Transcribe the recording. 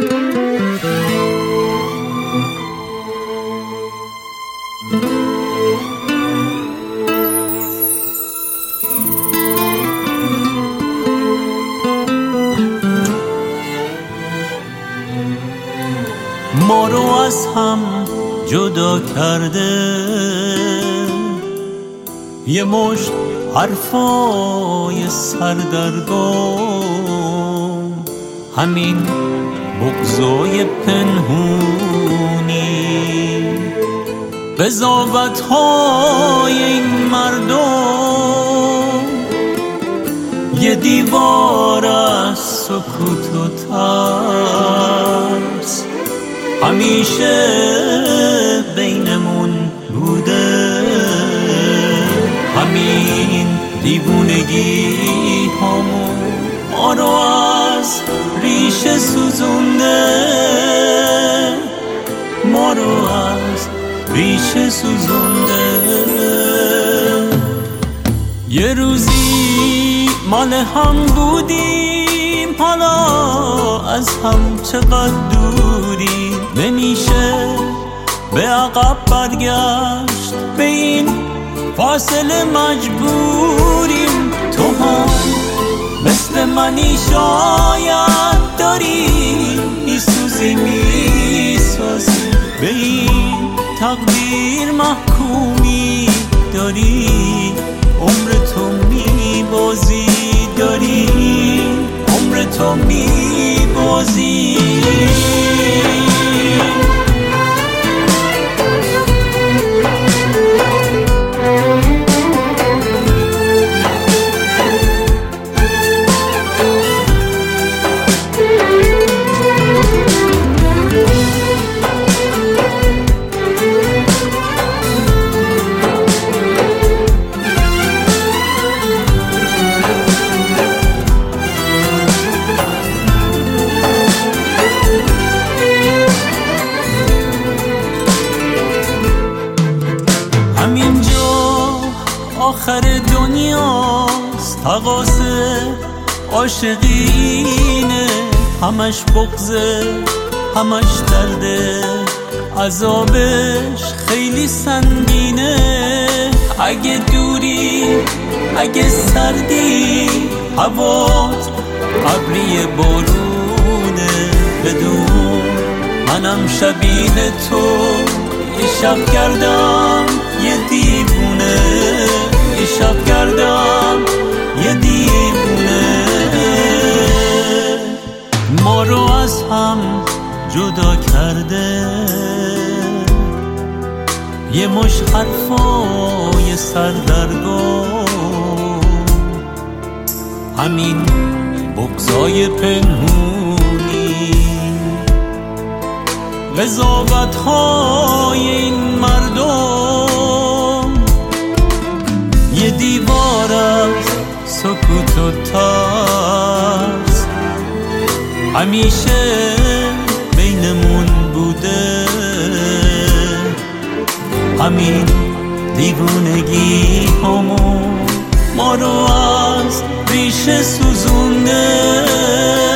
ما رو از هم جدا کرده یه مشت حرفای سردرگم، همین بغضای پنهونی، قضاوت‌های این مردم، یه دیوار از سکوت و ترس همیشه بینمون بوده. همین دیوونگی همون ما رو از ریشه سوزونده، ما رو از ریشه سوزونده. یه روزی مال هم بودیم، حالا از هم چقدر دوریم. نمیشه به عقب برگشت، به این فاصله مجبوریم. تو هم مثل منی شاید داری میسوزی میسازی، به این تقدیر محکومی داری، عمر تو میبازی داری، عمر تو میبازی. همینجا آخر دنیاست، تقاصه عاشقینه، همش بغضه همش درده، عذابش خیلی سنگینه. اگه دوری اگه سردی، هوات ابری بارونه، بدون منم شبیه تو یه شب کردم یه دیوونه، یه شب کردم یه دیوونه. ما رو از هم جدا کرده یه مش حرفای سردرگم، همین بغضای پنهونی، قضاوت‌های این مردم، یه دیوار از سکوت و ترس همیشه بینمون بوده. همین دیوونگی همون ما رو از ریشه سوزونده.